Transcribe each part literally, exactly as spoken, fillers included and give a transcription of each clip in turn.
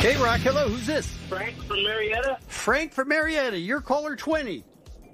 K-Rock, hello, who's this? Frank from Marietta. Frank from Marietta, you're caller twenty.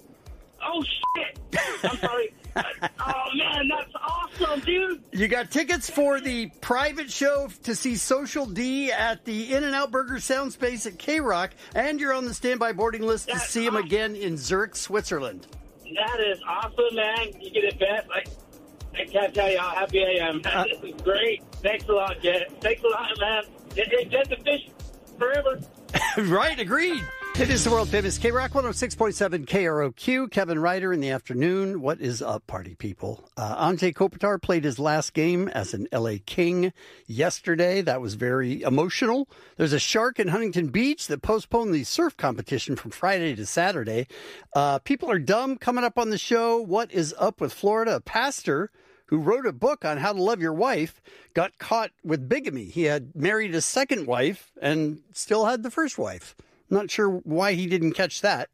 Oh, shit. I'm sorry. Oh, man, that's awesome, dude. You got tickets for the private show to see Social D at the In-N-Out Burger Sound Space at K-Rock, and you're on the standby boarding list That's to see him awesome. again in Zurich, Switzerland. That is awesome, man. You get it best. I, I can't tell you how happy I am. Uh, This is great. Thanks a lot, Jet. Thanks a lot, man. Get, get the fish forever. Right, agreed. It is the world famous K-Rock one oh six point seven K R O Q. Kevin Ryder in the afternoon. What is up, party people? Uh, Anze Kopitar played his last game as an L A King yesterday. That was very emotional. There's a shark in Huntington Beach that postponed the surf competition from Friday to Saturday. Uh, people are dumb coming up on the show. What is up with Florida? A pastor who wrote a book on how to love your wife got caught with bigamy. He had married a second wife and still had the first wife. Not sure why he didn't catch that.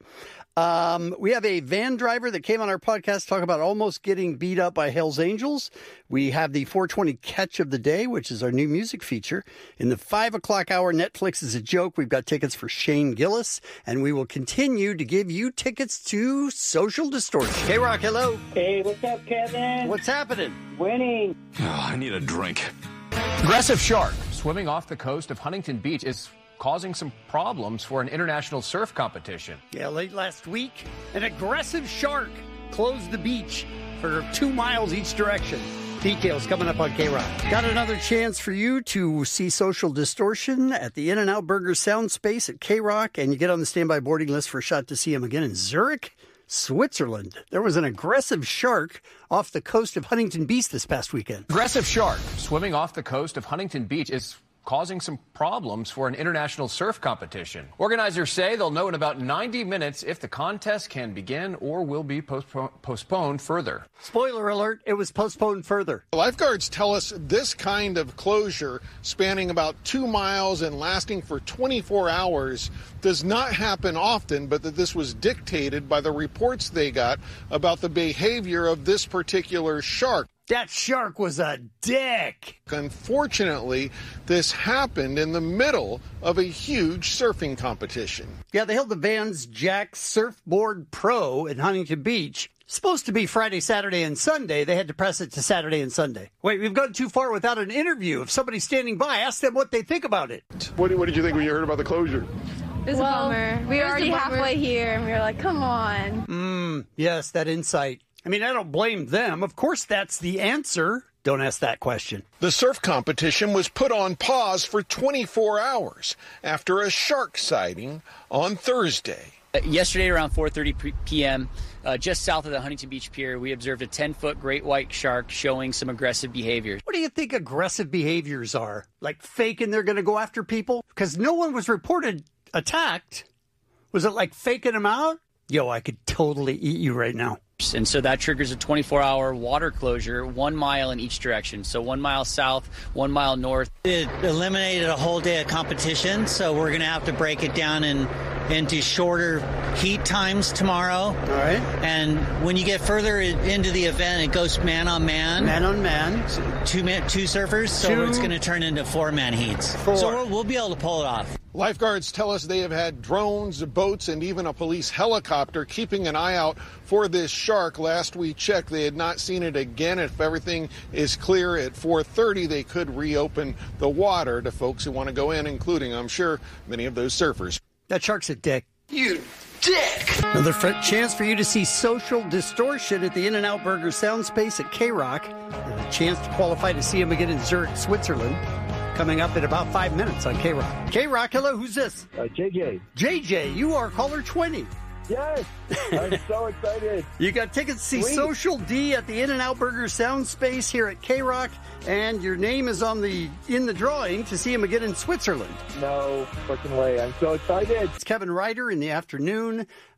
Um, we have a van driver that came on our podcast talk about almost getting beat up by Hell's Angels. We have the four twenty catch of the day, which is our new music feature. In the five o'clock hour, Netflix is a joke. We've got tickets for Shane Gillis, and we will continue to give you tickets to Social Distortion. K-Rock, hello. Hey, what's up, Kevin? What's happening? Winning. Oh, I need a drink. Aggressive shark swimming off the coast of Huntington Beach is causing some problems for an international surf competition. Yeah, late last week, an aggressive shark closed the beach for two miles each direction. Details coming up on K-Rock. Got another chance for you to see Social Distortion at the In-N-Out Burger Sound Space at K-Rock, and you get on the standby boarding list for a shot to see him again in Zurich, Switzerland. There was an aggressive shark off the coast of Huntington Beach this past weekend. Aggressive shark swimming off the coast of Huntington Beach is causing some problems for an international surf competition. Organizers say they'll know in about ninety minutes if the contest can begin or will be postpo- postponed further. Spoiler alert, it was postponed further. Lifeguards tell us this kind of closure, spanning about two miles and lasting for twenty-four hours, does not happen often, but that this was dictated by the reports they got about the behavior of this particular shark. That shark was a dick. Unfortunately, this happened in the middle of a huge surfing competition. Yeah, they held the Vans Jack Surfboard Pro in Huntington Beach. Supposed to be Friday, Saturday, and Sunday. They had to press it to Saturday and Sunday. Wait, we've gone too far without an interview. If somebody's standing by, ask them what they think about it. What, what did you think when you heard about the closure? It was well, a bummer. We It were was already a bummer. halfway here, and we were like, come on. Mm, yes, that insight. I mean, I don't blame them. Of course, that's the answer. Don't ask that question. The surf competition was put on pause for twenty-four hours after a shark sighting on Thursday. Yesterday around four thirty p.m., uh, just south of the Huntington Beach Pier, we observed a ten-foot great white shark showing some aggressive behavior. What do you think aggressive behaviors are? Like faking they're going to go after people? Because no one was reported attacked. Was it like faking them out? Yo, I could totally eat you right now. And so that triggers a twenty-four hour water closure, one mile in each direction. So one mile south, one mile north. It eliminated a whole day of competition, so we're going to have to break it down in, into shorter heat times tomorrow. All right. And when you get further into the event, it goes man on man. Man on man. Two, man, two surfers, so Two. it's going to turn into four-man heats. Four. So we'll, we'll be able to pull it off. Lifeguards tell us they have had drones, boats, and even a police helicopter keeping an eye out for this shark. Last we checked, they had not seen it again. If everything is clear at four thirty, they could reopen the water to folks who want to go in, including, I'm sure, many of those surfers. That shark's a dick. You dick! Another fr- chance for you to see Social Distortion at the In-N-Out Burger Sound Space at K-Rock. And a chance to qualify to see him again in Zurich, Switzerland. Coming up in about five minutes on K-Rock. K-Rock, hello, who's this? Uh, J J. J J, you are caller twenty. Yes, I'm so excited. You got tickets to see Sweet. Social D at the In-N-Out Burger Sound Space here at K-Rock, and your name is on the in the drawing to see him again in Switzerland. No fucking way. I'm so excited. It's Kevin Ryder in the afternoon.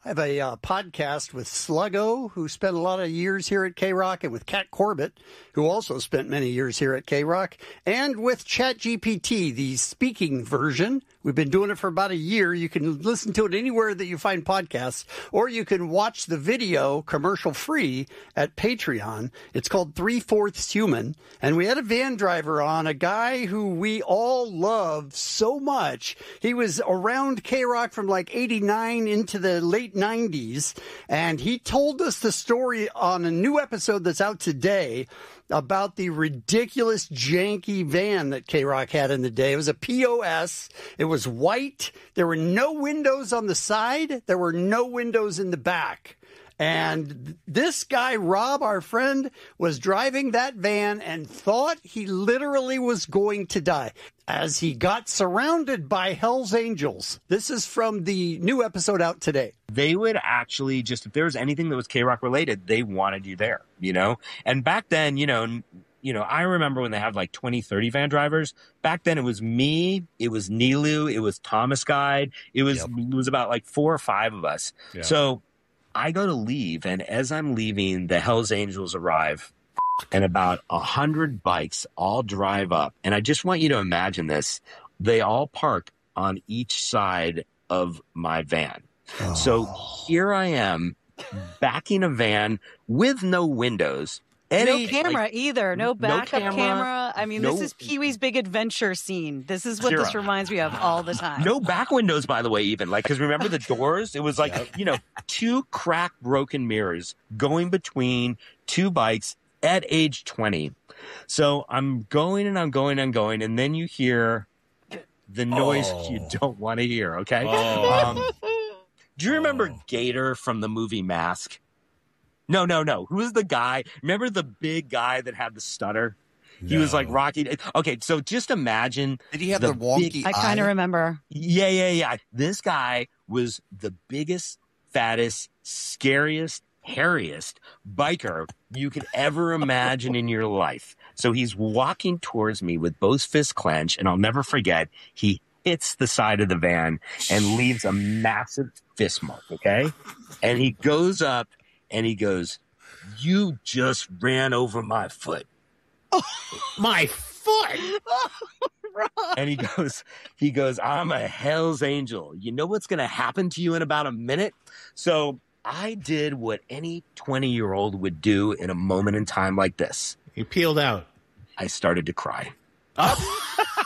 I have a uh, podcast with Sluggo, who spent a lot of years here at K-Rock, and with Kat Corbett, who also spent many years here at K-Rock, and with ChatGPT, the speaking version. We've been doing it for about a year. You can listen to it anywhere that you find podcasts, or you can watch the video commercial-free at Patreon. It's called Three-Fourths Human, and we had a van driver on, a guy who we all love so much. He was around K-Rock from like eighty-nine into the late nineties, and he told us the story on a new episode that's out today about the ridiculous janky van that K-Rock had in the day. It was a P O S. It was white. There were no windows on the side. There were no windows in the back. And this guy, Rob, our friend, was driving that van and thought he literally was going to die as he got surrounded by Hell's Angels. This is from the new episode out today. They would actually just, if there was anything that was K-Rock related, they wanted you there, you know? And back then, you know, you know, I remember when they had like twenty, thirty van drivers. Back then it was me, it was Nilu, it was Thomas Guide. It was, yep. It was about like four or five of us. Yeah. So I go to leave, and as I'm leaving, the Hells Angels arrive, and about a hundred bikes all drive up. And I just want you to imagine this. They all park on each side of my van. Oh. So here I am backing a van with no windows. Any, no camera like, either. No backup no camera, camera. I mean, no, this is Pee-wee's Big Adventure scene. This is what zero. This reminds me of all the time. No back windows, by the way, even. Like, because remember the doors? It was like, yep. you know, two cracked, broken mirrors going between two bikes at age twenty. So I'm going and I'm going and going, and then you hear the noise oh. you don't want to hear, okay? Oh. Um, do you remember oh. Gator from the movie Mask? No, no, no. Who was the guy? Remember the big guy that had the stutter? No. He was like Rocky. Okay, so just imagine. Did he have the, the wonky big, I kind of remember. Yeah, yeah, yeah. This guy was the biggest, fattest, scariest, hairiest biker you could ever imagine in your life. So he's walking towards me with both fists clenched, and I'll never forget, he hits the side of the van and leaves a massive fist mark, okay? And he goes up, and he goes, "You just ran over my foot." Oh, my foot? And he goes, he goes, "I'm a Hell's Angel. You know what's going to happen to you in about a minute?" So I did what any twenty-year-old would do in a moment in time like this. You peeled out. I started to cry. Oh.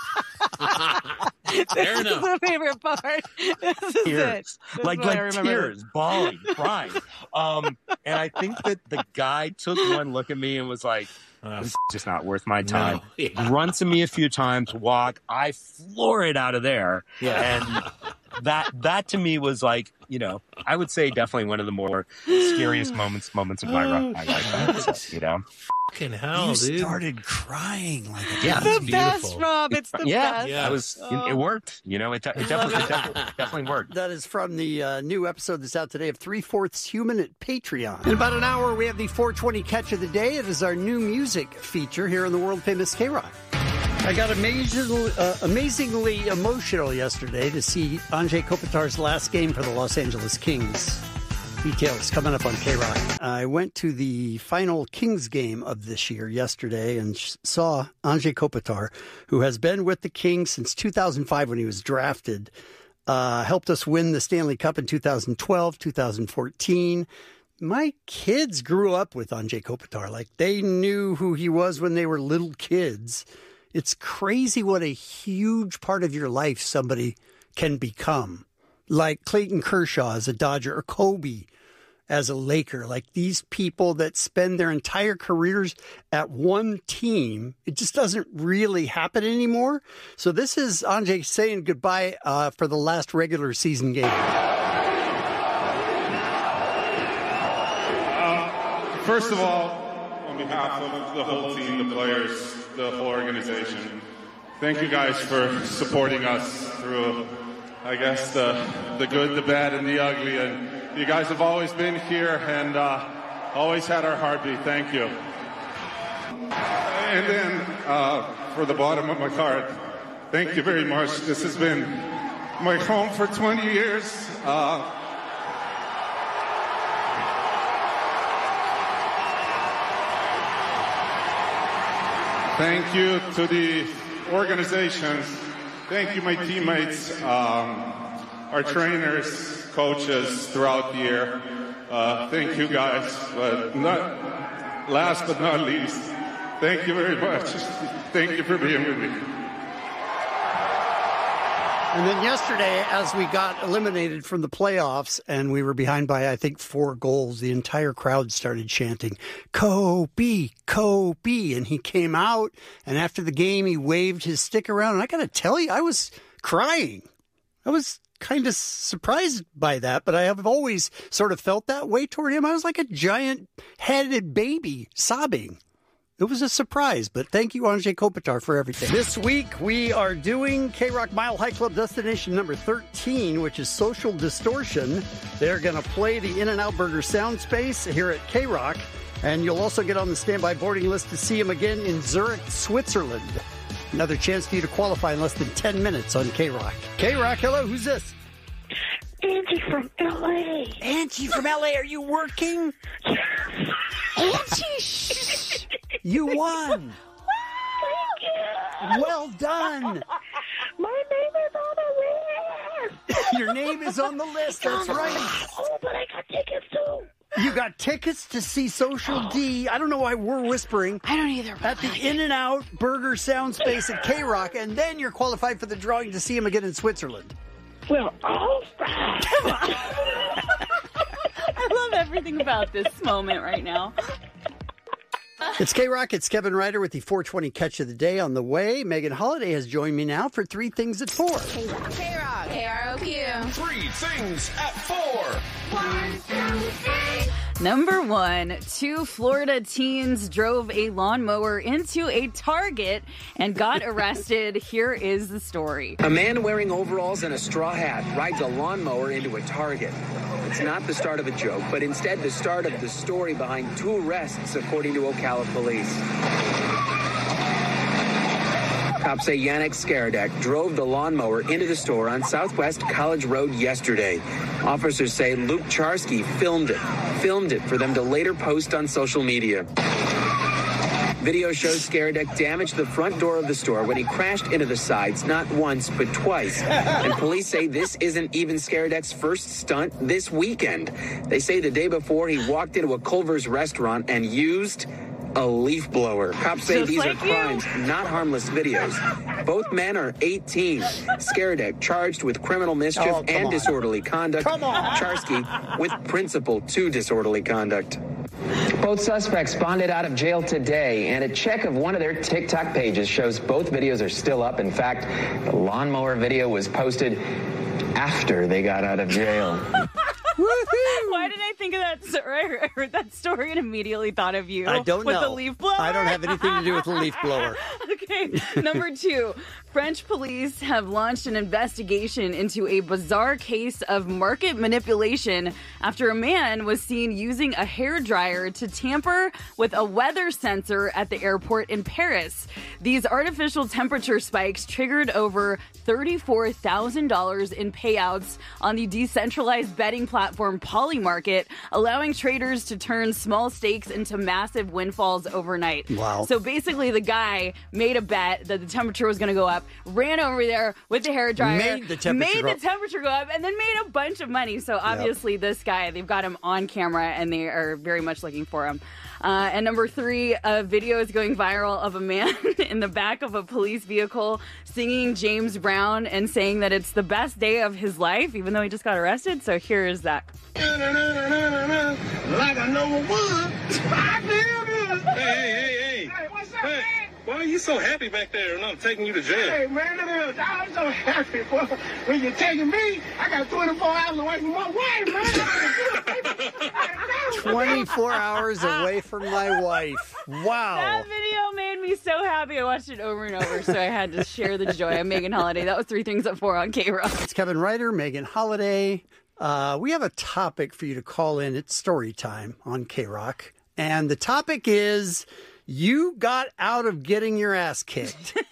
Fair this enough. Is the favorite part. This is tears. it. This like is like tears, bawling, crying. Um, and I think that the guy took one look at me and was like, "This is just not worth my time." No. Yeah. Grunts at me a few times, walk. I floor it out of there. Yeah. And that that to me was like, you know, I would say definitely one of the more scariest moments moments of my, my life. So, you know. Fucking hell, you dude. started crying like a yeah, it's the best, Rob. It's the yeah, best. Yeah, I was. Oh. It, it worked. You know, it, it, definitely, it definitely, definitely worked. That is from the uh, new episode that's out today of Three-Fourths Human at Patreon. In about an hour, we have the four twenty Catch of the Day. It is our new music feature here on the world-famous K-Rock. I got amazingly, uh, amazingly emotional yesterday to see Anze Kopitar's last game for the Los Angeles Kings. Details coming up on K-Rock. I went to the final Kings game of this year yesterday and saw Anze Kopitar, who has been with the Kings since two thousand five when he was drafted, uh, helped us win the Stanley Cup in two thousand twelve, two thousand fourteen. My kids grew up with Anze Kopitar. Like, they knew who he was when they were little kids. It's crazy what a huge part of your life somebody can become. Like Clayton Kershaw as a Dodger, or Kobe as a Laker. Like, these people that spend their entire careers at one team, it just doesn't really happen anymore. So this is Anze saying goodbye uh, for the last regular season game. Uh, first of all, on behalf of the whole team, the players, the whole organization, thank you guys for supporting us through, I guess, the the good, the bad, and the ugly. And you guys have always been here and uh, always had our heartbeat. Thank you. And then uh, for the bottom of my card, thank you very much. This has been my home for twenty years. Uh, Thank you to the organizations. Thank you, my teammates, um, our trainers, coaches throughout the year. Uh, thank you, guys. But not last but not least, thank you very much. Thank you for being with me. And then yesterday, as we got eliminated from the playoffs and we were behind by, I think, four goals, the entire crowd started chanting, Kobe, Kobe. And he came out, and after the game, he waved his stick around. And I got to tell you, I was crying. I was kind of surprised by that, but I have always sort of felt that way toward him. I was like a giant-headed baby sobbing. It was a surprise, but thank you, Anze Kopitar, for everything. This week, we are doing K-Rock Mile High Club destination number thirteen, which is Social Distortion. They're going to play the In-N-Out Burger Sound Space here at K-Rock, and you'll also get on the standby boarding list to see them again in Zurich, Switzerland. Another chance for you to qualify in less than ten minutes on K-Rock. K-Rock, hello, who's this? Angie from L A. Angie from L A, are you working? Angie, shh. You won. Thank you. Well done. My name is on the list. Your name is on the list, that's right. Oh, but I got tickets too. You got tickets to see Social D. I don't know why we're whispering. I don't either. At the In-N-Out Burger Sound Space at K-Rock, and then you're qualified for the drawing to see him again in Switzerland. Well, all right. I love everything about this moment right now. It's K-Rock. It's Kevin Ryder with the four twenty Catch of the Day on the way. Megan Holiday has joined me now for Three Things at Four. K-Rock, K R O Q. Three Things at Four. One, two, three. Number one, two Florida teens drove a lawnmower into a Target and got arrested. Here is the story. A man wearing overalls and a straw hat rides a lawnmower into a Target. It's not the start of a joke, but instead the start of the story behind two arrests, according to Ocala police. Cops say Yannick Skaradek drove the lawnmower into the store on Southwest College Road yesterday. Officers say Luke Charsky filmed it, filmed it for them to later post on social media. Video shows Skaradek damaged the front door of the store when he crashed into the sides, not once, but twice. And police say this isn't even Skaradek's first stunt this weekend. They say the day before he walked into a Culver's restaurant and used a leaf blower. Cops say Just these like are crimes, you. not harmless videos. Both men are eighteen. Skaradek charged with criminal mischief Oh, come and on. disorderly conduct. Come on. Charsky with principal to disorderly conduct. Both suspects bonded out of jail today, and a check of one of their TikTok pages shows both videos are still up. In fact, the lawnmower video was posted after they got out of jail. Why did I think of that story? I heard that story and immediately thought of you. I don't with know. the leaf blower. I don't have anything to do with the leaf blower. Okay, number two. French police have launched an investigation into a bizarre case of market manipulation after a man was seen using a hairdryer to tamper with a weather sensor at the airport in Paris. These artificial temperature spikes triggered over thirty-four thousand dollars in payouts on the decentralized betting platform Polymarket, allowing traders to turn small stakes into massive windfalls overnight. Wow. So basically, the guy made a bet that the temperature was going to go up, ran over there with the hairdryer, Made the temperature made go the up. temperature go up, and then made a bunch of money. So obviously, this guy, they've got him on camera, and they are very much looking for him. Uh, and number three, a video is going viral of a man in the back of a police vehicle singing James Brown and saying that it's the best day of his life, even though he just got arrested. So here is that. Like a number one. Hey, hey, hey, hey. What's up, Hey, man? why are you so happy back there and I'm taking you to jail? Hey, man, look at this. I'm so happy. Boy. When you're taking me, I got twenty-four hours away from my wife, man. twenty-four hours away from my wife. Wow. That video made me so happy. I watched it over and over, so I had to share the joy of Megan Holiday. That was Three Things at Four on K-Rock. It's Kevin Ryder, Megan Holiday. Uh, we have a topic for you to call in. It's story time on K-Rock. And the topic is, you got out of getting your ass kicked.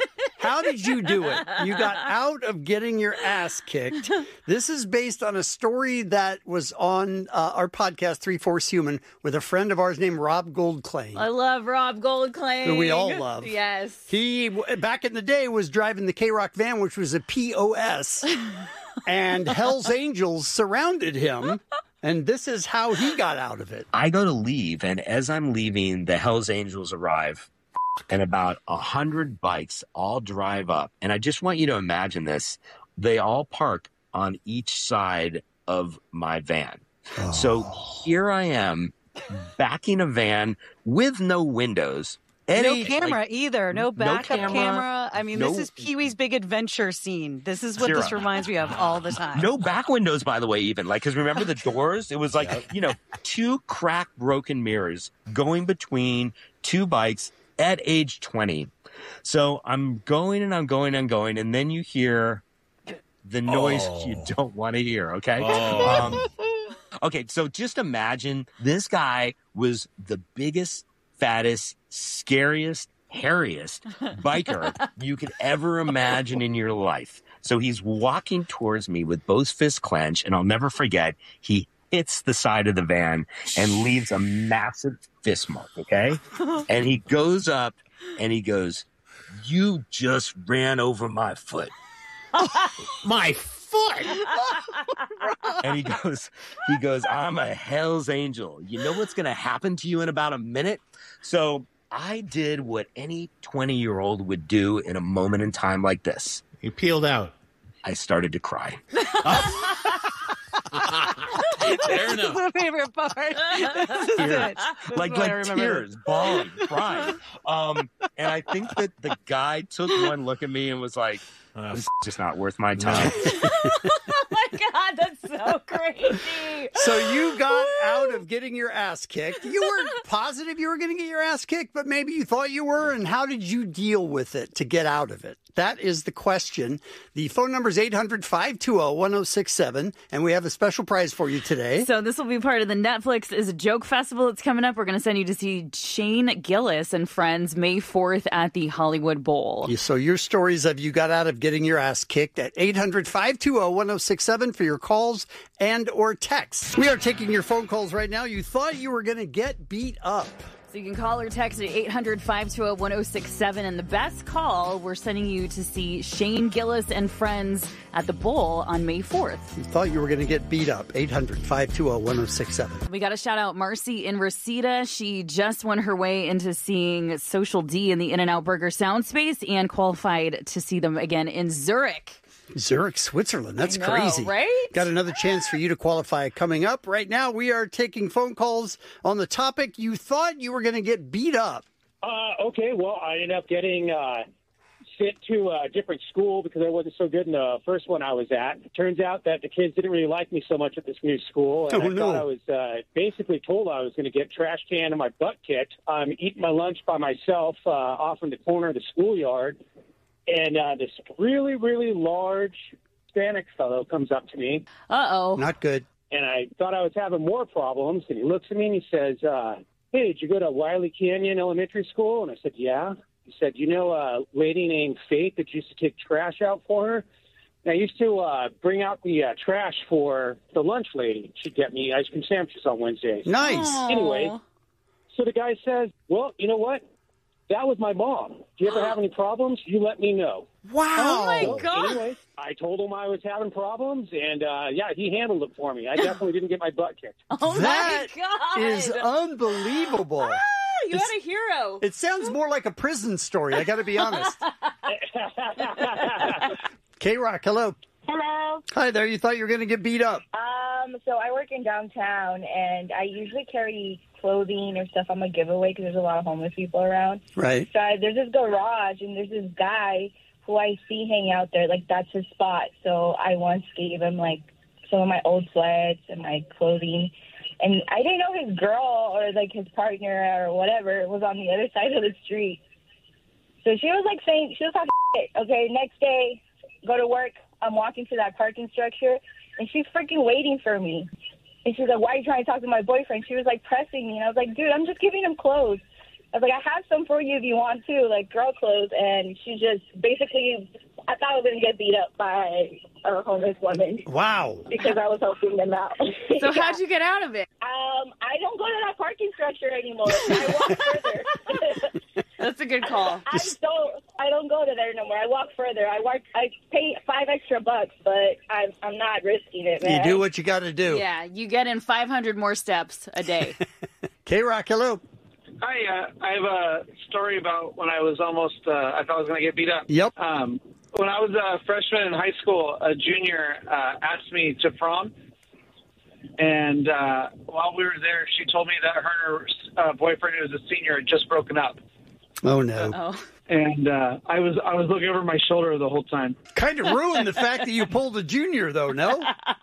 How did you do it? You got out of getting your ass kicked. This is based on a story that was on uh, our podcast, Three Fourths Human, with a friend of ours named Rob Goldclaim. I love Rob Goldclaim. Who we all love. Yes. He, back in the day, was driving the K-Rock van, which was a P O S, and Hell's Angels surrounded him. And this is how he got out of it. I go to leave, and as I'm leaving, the Hells Angels arrive, and about a hundred bikes all drive up. And I just want you to imagine this. They all park on each side of my van. Oh. So here I am, backing a van with no windows. Eddie, no camera like, either. No backup no camera, camera. I mean, no, this is Pee-wee's Big Adventure scene. This is what zero. This reminds me of all the time. No back windows, by the way, even. Like, because remember the doors? It was like, yep. you know, two cracked, broken mirrors going between two bikes at age twenty. So I'm going and I'm going and going, and then you hear the noise oh. you don't want to hear, okay? Oh. Um, okay, so just imagine this guy was the biggest, fattest, scariest, hairiest biker you could ever imagine in your life. So he's walking towards me with both fists clenched, and I'll never forget, he hits the side of the van and leaves a massive fist mark, okay? And he goes up and he goes, "You just ran over my foot." My foot? And he goes, he goes, "I'm a Hell's Angel. You know what's going to happen to you in about a minute?" So I did what any twenty-year-old would do in a moment in time like this. You peeled out. I started to cry. This is my favorite part. This is tears. it. This Like, is like tears, bawling, crying. Um, and I think that the guy took one look at me and was like, "This is just not worth my time." Oh my God, that's so crazy. So you got out of getting your ass kicked. You weren't positive you were going to get your ass kicked, but maybe you thought you were. And how did you deal with it to get out of it? That is the question. The phone number is eight hundred, five two zero, one zero six seven, and we have a special prize for you today. So this will be part of the Netflix is a Joke Festival that's coming up. We're going to send you to see Shane Gillis and friends May fourth at the Hollywood Bowl. So your stories of you got out of getting your ass kicked at eight hundred, five two zero, one zero six seven for your calls and or texts. We are taking your phone calls right now. You thought you were going to get beat up. So you can call or text at eight hundred, five two zero, one zero six seven. And the best call, we're sending you to see Shane Gillis and friends at the Bowl on May fourth. You thought you were going to get beat up. eight hundred, five two zero, one zero six seven. We got to shout out Marcy in Reseda. She just won her way into seeing Social D in the In-N-Out Burger Sound Space and qualified to see them again in Zurich. Zurich, Switzerland. That's I know, crazy. Right? Got another chance for you to qualify coming up. Right now, we are taking phone calls on the topic you thought you were going to get beat up. Uh, okay, well, I ended up getting uh, sent to a different school because I wasn't so good in the first one I was at. It turns out that the kids didn't really like me so much at this new school. And oh, I no. thought I was uh, basically told I was going to get trash can in my butt kicked. I'm eating my lunch by myself uh, off in the corner of the schoolyard. And uh, this really, really large Hispanic fellow comes up to me. Uh-oh. Not good. And I thought I was having more problems. And he looks at me and he says, uh, "Hey, did you go to Wiley Canyon Elementary School?" And I said, "Yeah." He said, "You know a lady named Faith that used to take trash out for her?" And I used to uh, bring out the uh, trash for the lunch lady. She'd get me ice cream sandwiches on Wednesdays. Nice. Aww. Anyway, so the guy says, "Well, you know what? That was my mom. Do you ever have any problems? You let me know." Wow. Oh, my so, God. Anyway, I told him I was having problems, and, uh, yeah, he handled it for me. I definitely didn't get my butt kicked. Oh, that my God. is unbelievable. Ah, you It's- had a hero. It sounds more like a prison story, I got to be honest. K-Rock, hello. Hello. Hi there. You thought you were going to get beat up. Um, so I work in downtown, and I usually carry clothing or stuff on my giveaway because there's a lot of homeless people around. Right. So I, there's this garage, and there's this guy who I see hang out there. Like, that's his spot. So I once gave him, like, some of my old sweats and my clothing. And I didn't know his girl or, like, his partner or whatever was on the other side of the street. So she was, like, saying, she was talking shit. Okay, next day, go to work. I'm walking to that parking structure, and she's freaking waiting for me. And she's like, "Why are you trying to talk to my boyfriend?" She was, like, pressing me. And I was like, "Dude, I'm just giving him clothes." I was like, I have some for you if you want to, like girl clothes. And she just basically, I thought I was going to get beat up by a homeless woman. Wow. Because I was helping them out. So how'd you get out of it? Um, I don't go to that parking structure anymore. I walk further. That's a good call. I don't. I don't go to there no more. I walk further. I walk. I pay five extra bucks, but I'm I'm not risking it, man. You do what you got to do. Yeah, you get in five hundred more steps a day. K-Rock, hello. Hi, uh, I have a story about when I was almost, uh, I thought I was going to get beat up. Yep. Um, when I was a freshman in high school, a junior uh, asked me to prom. And uh, while we were there, she told me that her and her uh, boyfriend, who was a senior, had just broken up. Oh, no. Oh. And uh, I was I was looking over my shoulder the whole time. Kind of ruined the fact that you pulled a junior, though, no?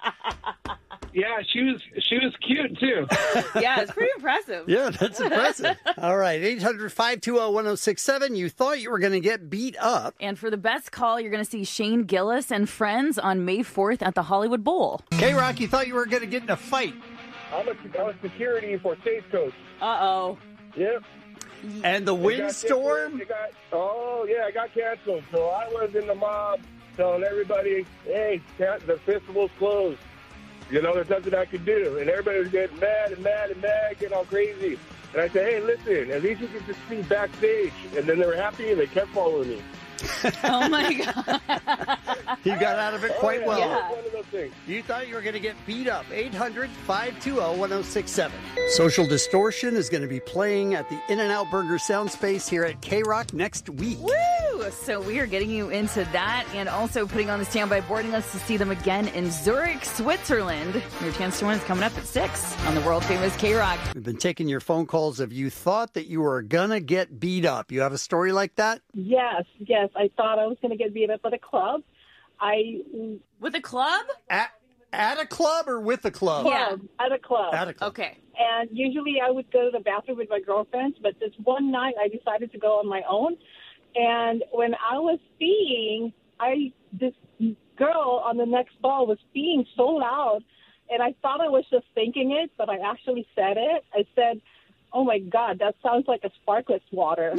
Yeah, she was she was cute, too. Yeah, it's pretty impressive. Yeah, that's impressive. All right, eight hundred, five two zero, one zero six seven. You thought you were going to get beat up. And for the best call, you're going to see Shane Gillis and friends on May fourth at the Hollywood Bowl. K-Rock, you thought you were going to get in a fight. I'm a, I was security for Stagecoach. Uh-oh. Yep. And the It got windstorm? It got, oh, yeah, I got canceled. So I was in the mob telling everybody, hey, the festival's closed. You know, there's nothing I could do. And everybody was getting mad and mad and mad, getting all crazy. And I said, hey, listen, at least you can just see backstage. And then they were happy and they kept following me. Oh, my God. You got out of it quite oh, yeah, well. yeah. One of those things. You thought you were going to get beat up. eight hundred, five two zero, one zero six seven. Social Distortion is going to be playing at the In-N-Out Burger Sound Space here at K-Rock next week. Woo! So we are getting you into that and also putting on the standby boarding list to see them again in Zurich, Switzerland. Your chance to win is coming up at six on the world-famous K-Rock. We've been taking your phone calls of you thought that you were going to get beat up. You have a story like that? Yes, yes. I thought I was going to get beat up at a club. I With a club? At, at a club or with a club? Yeah, at a club. At a club. Okay. And usually I would go to the bathroom with my girlfriends, but this one night I decided to go on my own. And when I was peeing, I this girl on the next ball was peeing so loud, and I thought I was just thinking it, but I actually said it. I said, "Oh my God, that sounds like a Sparkletts water."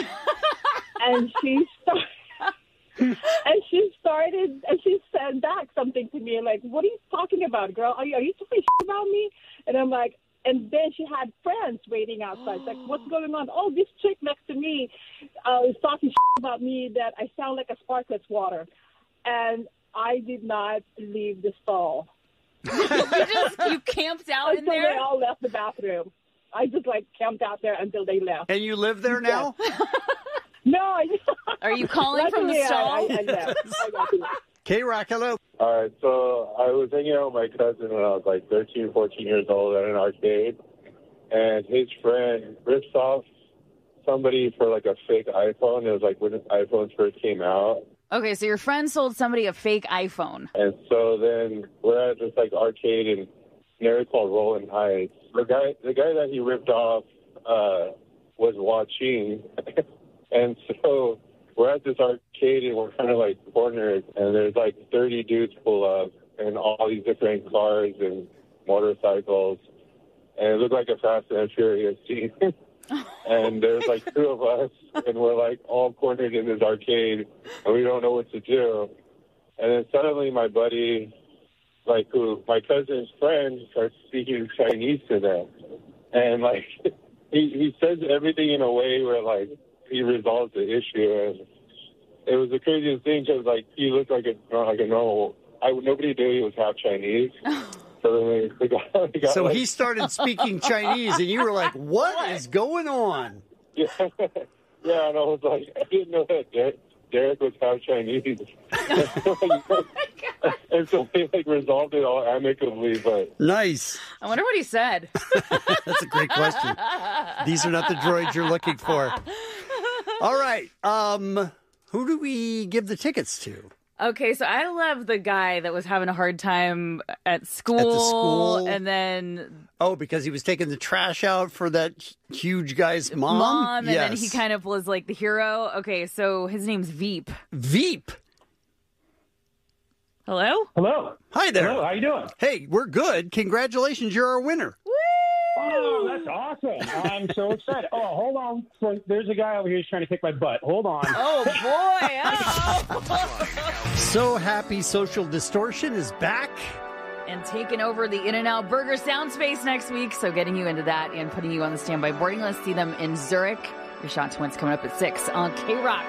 And she started. And she started, and she said back something to me like, "What are you talking about, girl? Are you, are you talking shit about me?" And I'm like, and then she had friends waiting outside. Like, what's going on? Oh, this chick next to me uh, is talking shit about me that I sound like a Sparkletts water. And I did not leave the stall. you just you camped out until in there? They all left the bathroom. I just like camped out there until they left. And you live there now? No. I, Are you calling from the stall? I, I, I left. I got you. K-Rock, hello. All right, so I was hanging out with my cousin when I was like thirteen, fourteen years old at an arcade, and his friend rips off somebody for like a fake iPhone. It was like when iPhones first came out. Okay, so your friend sold somebody a fake iPhone. And so then we're at this like arcade in an area called Rolling Heights. The guy, the guy that he ripped off uh, was watching, and so we're at this arcade and we're kind of like cornered, and there's like thirty dudes pull up and all these different cars and motorcycles, and it looked like a Fast and Furious scene. And there's like two of us, and we're like all cornered in this arcade, and we don't know what to do. And then suddenly my buddy, like who, my cousin's friend, starts speaking Chinese to them. And like, he, he says everything in a way where like he resolves the issue. And it was the craziest thing because like he looked like a, like a normal, I, nobody knew he was half Chinese. So, then we got, we got so like, he started speaking Chinese, and you were like, what is going on? Yeah, yeah, and I was like, I didn't know that Derek, Derek was half Chinese. And so they like resolved it all amicably, but nice. I wonder what he said. That's a great question. These are not the droids you're looking for. All right, um, who do we give the tickets to? Okay, so I love the guy that was having a hard time at school. At the school. And then... Oh, because he was taking the trash out for that huge guy's mom? Mom, and yes. then he kind of was like the hero. Okay, so his name's Veep. Veep? Hello? Hello. Hi there. Hello, how you doing? Hey, we're good. Congratulations, you're our winner. Oh, That's awesome. I'm so excited. Oh, hold on. So there's a guy over here who's trying to kick my butt. Hold on. Oh, boy. Oh. So happy Social Distortion is back. And taking over the In-N-Out Burger sound space next week. So getting you into that and putting you on the standby boarding list. See them in Zurich. Your shot to win's coming up at six on K-Rock.